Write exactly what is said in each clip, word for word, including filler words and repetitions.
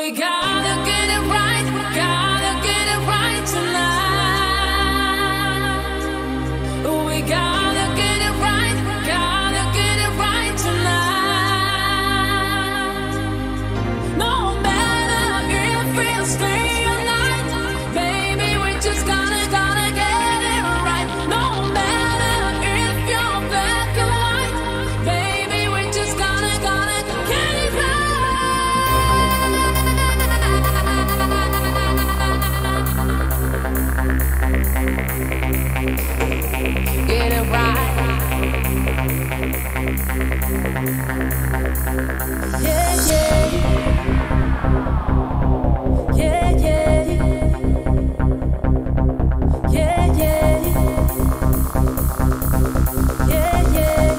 We gotta get it right, gotta get it right tonight. We gotta get it right, gotta get it right tonight. No matter if we'll stay all night, baby, we just gotta, gotta get it right. No matter if you're black or white, baby, we just gotta, gotta get it right. Get it right. Yeah, yeah. Yeah, yeah. Yeah, yeah. Yeah, yeah.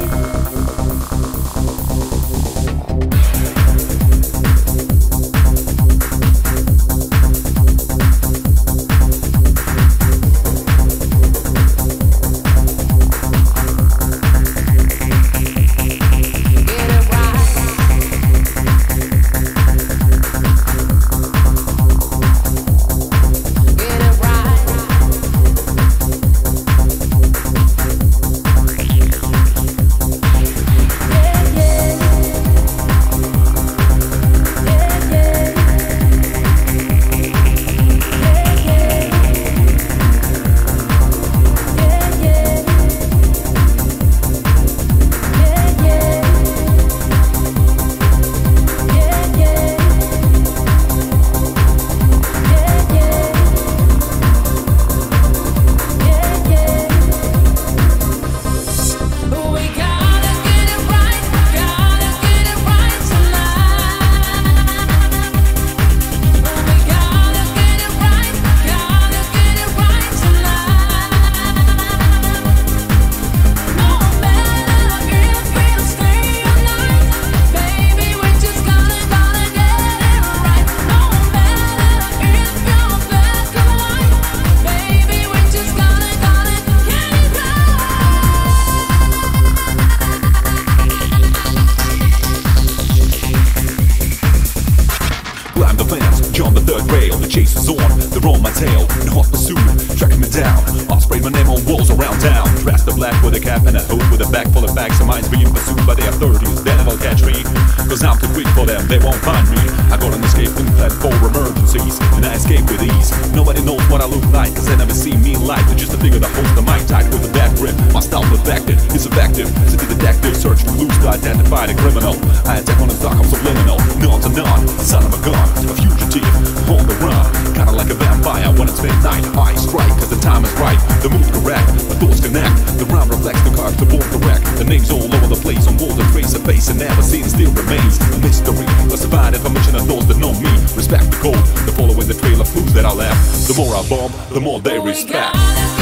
The more they respect.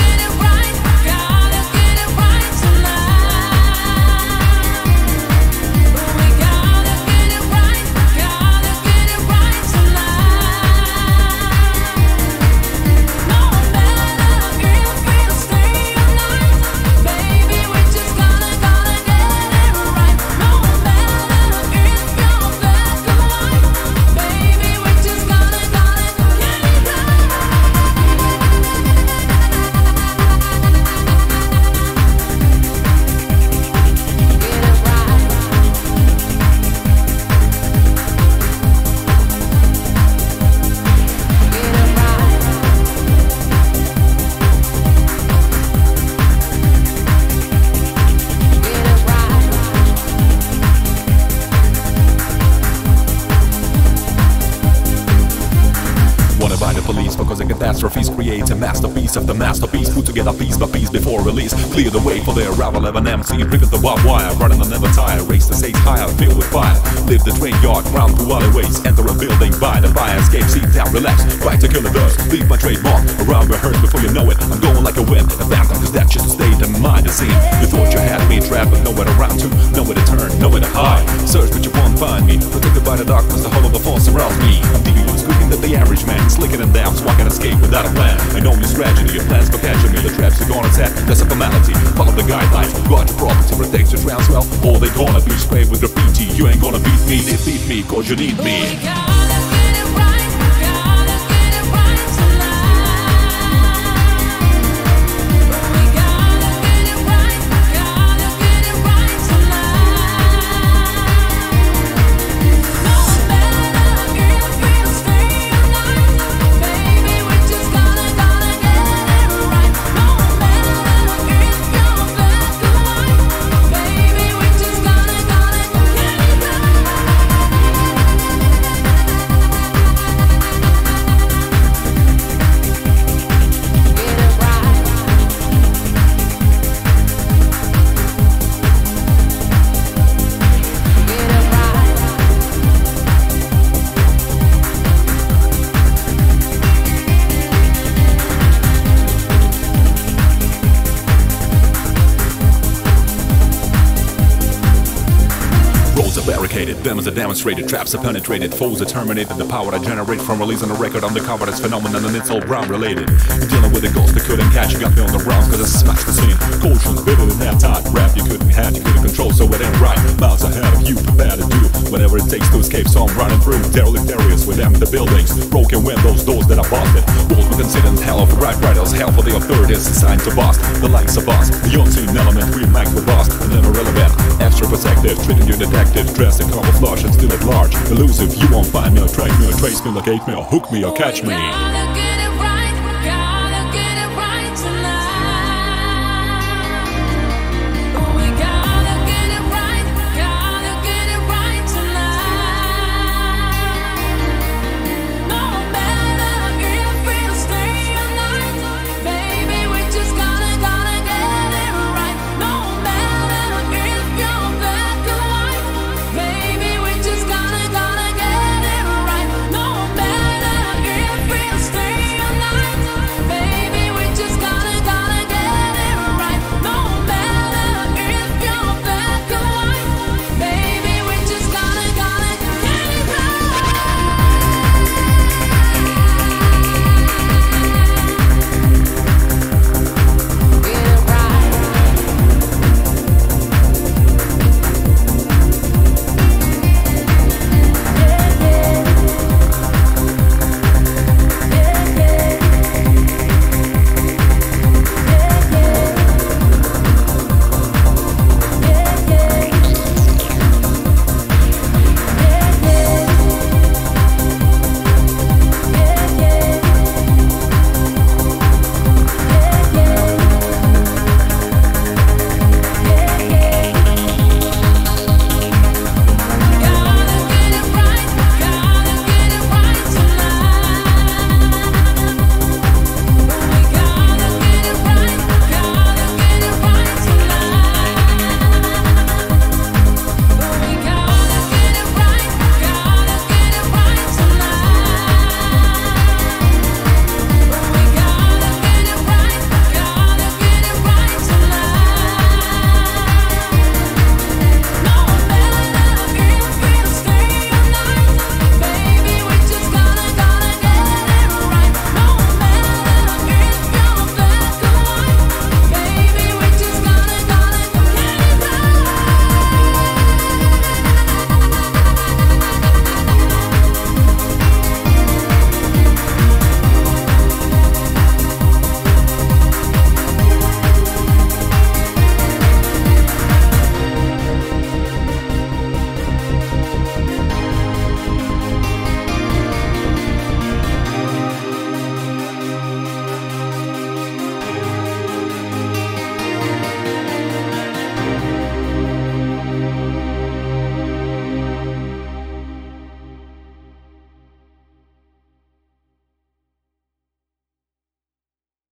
Catastrophes create a masterpiece of the masterpiece, put together piece by piece before release. Clear the way for their arrival of an M C, rivet the barbed wire, running on never tire, raise the stage higher, filled with fire. Live the train yard, ground through alleyways, enter a building, buy the fire escape, sit down, relax, right to kill the dust, leave my trademark around rehearse before you know it. I'm going like a wind, a phantom, cause that's just a state of mind to see. You thought you had me trapped, but nowhere around to, nowhere to turn, nowhere to hide. Search but you won't find me, protected by the darkness, the hollow of the force surrounds me. I'm devious, quicker than the average man, slicker than damn, so I can escape without a plan. I know your strategy, your plans for catching me, the traps you're gonna set, that's a formality. Follow the guidelines, guard your property, protect your trans well, all they gonna do is spray with graffiti. You ain't gonna beat me, defeat me, cause you need me. We gotta get it right. venomous are demonstrated, traps are penetrated, foes are terminated. The power I generate from releasing a record on the cover is phenomenon, and it's all ground related. You're dealing with a ghost that couldn't catch you, got me on the rounds cause I smashed the scene. Caution, bitter than that tight rap you couldn't have, you couldn't control, so it ain't right. Miles ahead of you, prepare to do whatever it takes to escape, so I'm running through derelict areas with empty buildings, broken windows, doors that are busted, walls with incident, hell of right riders, hell for the authorities assigned to bust. The likes of us, the unseen element, we make the bust, never relevant, extra protective, treating you detective, dressed in camouflage and still at large, elusive. You won't find me or track me or trace me, locate me or hook me or catch me.